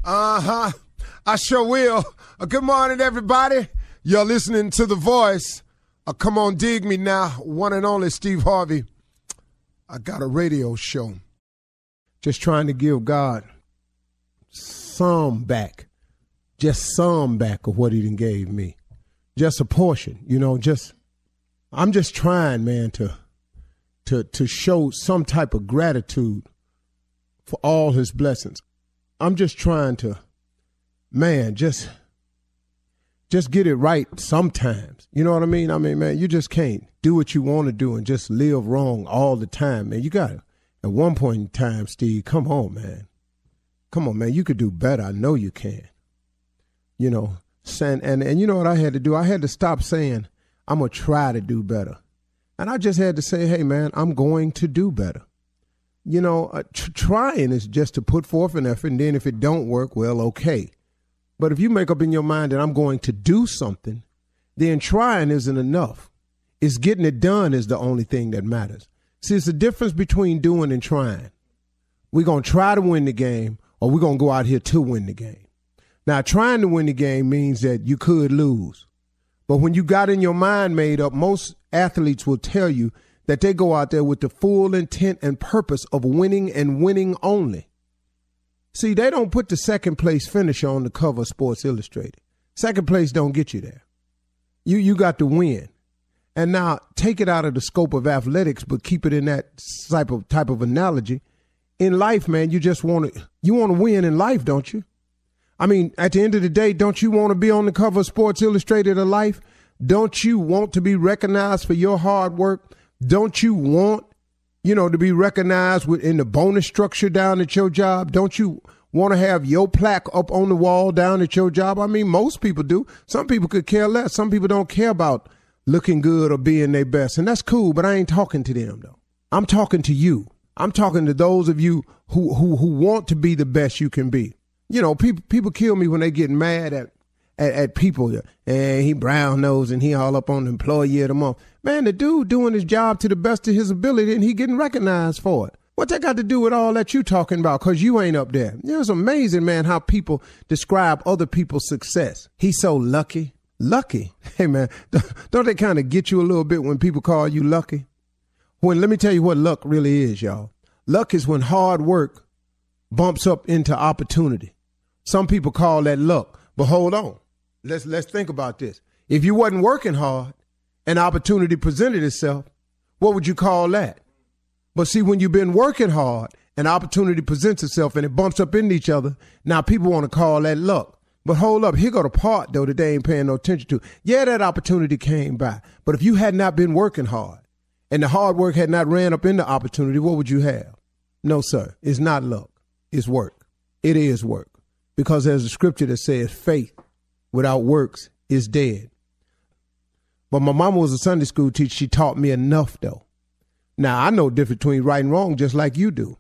Uh-huh. I sure will. Good morning, everybody. You're listening to The Voice. Come on, dig me now. One and only Steve Harvey. I got a radio show. Just trying to give God some back. Just some back of what he done gave me. Just a portion, I'm just trying, man, to show some type of gratitude for all his blessings. I'm just trying to, man, just get it right sometimes. You know what I mean? I mean, man, you just can't do what you want to do and just live wrong all the time, man. You got to, at one point in time, Steve, come on, man. Come on, man. You could do better. I know you can. And you know what I had to do? I had to stop saying, I'm going to try to do better. And I just had to say, hey, man, I'm going to do better. Trying is just to put forth an effort, and then if it don't work, well, okay. But if you make up in your mind that I'm going to do something, then trying isn't enough. It's getting it done is the only thing that matters. See, it's the difference between doing and trying. We're going to try to win the game, or we're going to go out here to win the game. Now, trying to win the game means that you could lose. But when you got in your mind made up, most athletes will tell you that they go out there with the full intent and purpose of winning and winning only. See, they don't put the second place finisher on the cover of Sports Illustrated. Second place don't get you there. You got to win. And now take it out of the scope of athletics, but keep it in that type of analogy. In life, man, you want to win in life, don't you? I mean, at the end of the day, don't you want to be on the cover of Sports Illustrated of life? Don't you want to be recognized for your hard work? Don't you want, to be recognized in the bonus structure down at your job? Don't you want to have your plaque up on the wall down at your job? I mean, most people do. Some people could care less. Some people don't care about looking good or being their best. And that's cool, but I ain't talking to them, though. I'm talking to you. I'm talking to those of you who want to be the best you can be. People kill me when they get mad at people. And he brown nose and he all up on the employee of the month. Man, the dude doing his job to the best of his ability and he getting recognized for it. What that got to do with all that you talking about? Because you ain't up there. It's amazing, man, how people describe other people's success. He's so lucky. Lucky? Hey, man, don't they kind of get you a little bit when people call you lucky? Let me tell you what luck really is, y'all. Luck is when hard work bumps up into opportunity. Some people call that luck, but hold on. Let's think about this. If you wasn't working hard, an opportunity presented itself, what would you call that? But see, when you've been working hard, an opportunity presents itself and it bumps up into each other. Now people want to call that luck. But hold up, here go the part though that they ain't paying no attention to. Yeah, that opportunity came by. But if you had not been working hard and the hard work had not ran up into opportunity, what would you have? No, sir. It's not luck. It's work. It is work. Because there's a scripture that says faith without works is dead. But my mama was a Sunday school teacher. She taught me enough, though. Now, I know the difference between right and wrong just like you do.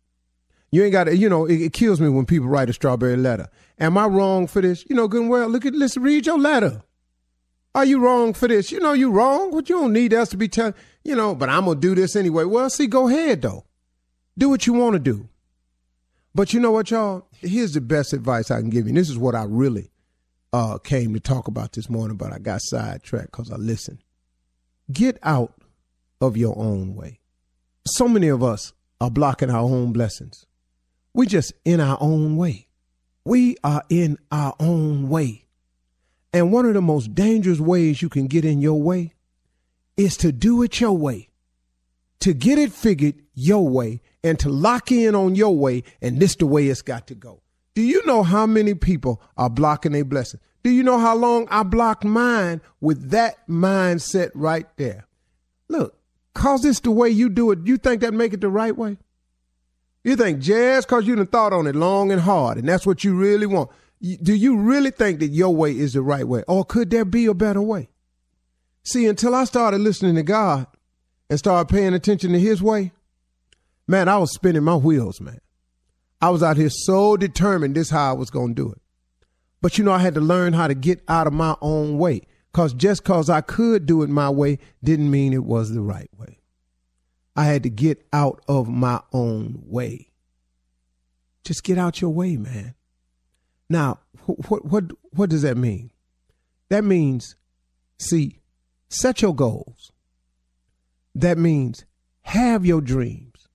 You ain't got to, it kills me when people write a strawberry letter. Am I wrong for this? Good and well, let's read your letter. Are you wrong for this? You wrong. But you don't need us to be telling, but I'm going to do this anyway. Well, see, go ahead, though. Do what you want to do. But you know what, y'all? Here's the best advice I can give you. And this is what I really came to talk about this morning, but I got sidetracked because I listened. Get out of your own way. So many of us are blocking our own blessings. We just in our own way. We are in our own way. And one of the most dangerous ways you can get in your way is to do it your way, to get it figured your way, and to lock in on your way, and this the way it's got to go. Do you know how many people are blocking their blessing? Do you know how long I blocked mine with that mindset right there? Look, cause this the way you do it, you think that make it the right way? You think just cause you done thought on it long and hard, and that's what you really want. Do you really think that your way is the right way? Or could there be a better way? See, until I started listening to God and started paying attention to his way, man, I was spinning my wheels, man. I was out here so determined this how I was going to do it. But, I had to learn how to get out of my own way. Because just because I could do it my way didn't mean it was the right way. I had to get out of my own way. Just get out your way, man. Now, what does that mean? That means, see, set your goals. That means have your dreams.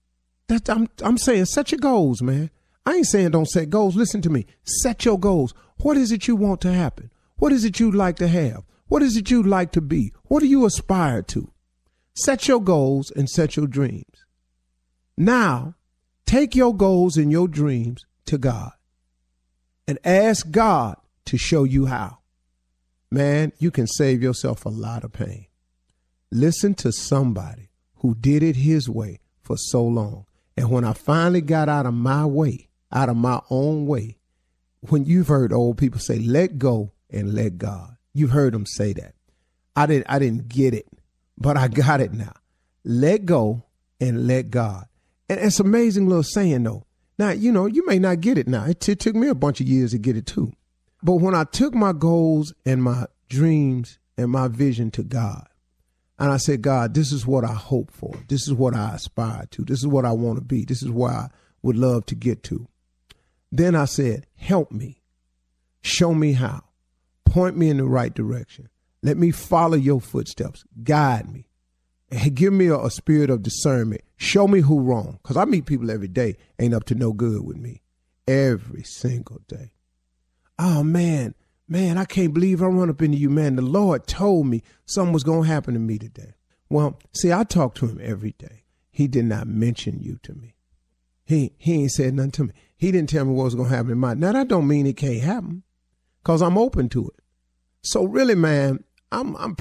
I'm saying set your goals, man. I ain't saying don't set goals. Listen to me. Set your goals. What is it you want to happen? What is it you'd like to have? What is it you'd like to be? What do you aspire to? Set your goals and set your dreams. Now, take your goals and your dreams to God and ask God to show you how. Man, you can save yourself a lot of pain. Listen to somebody who did it his way for so long. And when I finally got out of my way, out of my own way, when you've heard old people say, let go and let God. You've heard them say that. I didn't get it, but I got it now. Let go and let God. And it's an amazing little saying, though. Now, you may not get it now. It took me a bunch of years to get it, too. But when I took my goals and my dreams and my vision to God, and I said, God, this is what I hope for. This is what I aspire to. This is what I want to be. This is where I would love to get to. Then I said, help me. Show me how. Point me in the right direction. Let me follow your footsteps. Guide me. Give me a spirit of discernment. Show me who wrong. Because I meet people every day ain't up to no good with me. Every single day. Oh, man, I can't believe I run up into you, man. The Lord told me something was going to happen to me today. Well, see, I talk to him every day. He did not mention you to me. He ain't said nothing to me. He didn't tell me what was going to happen in mine. Now, that don't mean it can't happen because I'm open to it. So really, man, I'm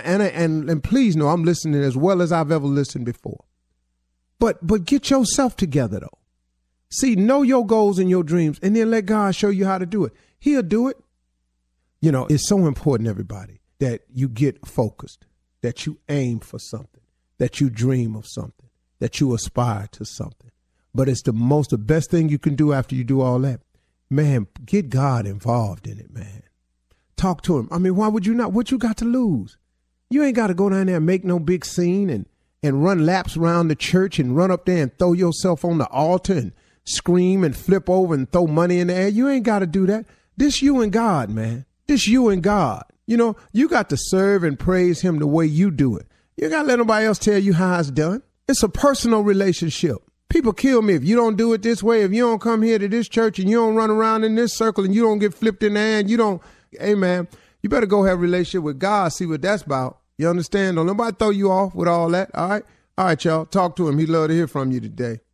and please know I'm listening as well as I've ever listened before. But get yourself together, though. See, know your goals and your dreams, and then let God show you how to do it. He'll do it. It's so important, everybody, that you get focused, that you aim for something, that you dream of something, that you aspire to something. But it's the best thing you can do after you do all that. Man, get God involved in it, man. Talk to him. I mean, why would you not? What you got to lose? You ain't got to go down there and make no big scene and run laps around the church and run up there and throw yourself on the altar and scream and flip over and throw money in the air. You ain't got to do that. This you and God, man. This you and God. You got to serve and praise him the way you do it. You got to let nobody else tell you how it's done. It's a personal relationship. People kill me if you don't do it this way, if you don't come here to this church and you don't run around in this circle and you don't get flipped in the air and you don't, hey man, you better go have a relationship with God, see what that's about. You understand? Don't nobody throw you off with all that, all right? All right, y'all, talk to him. He'd love to hear from you today.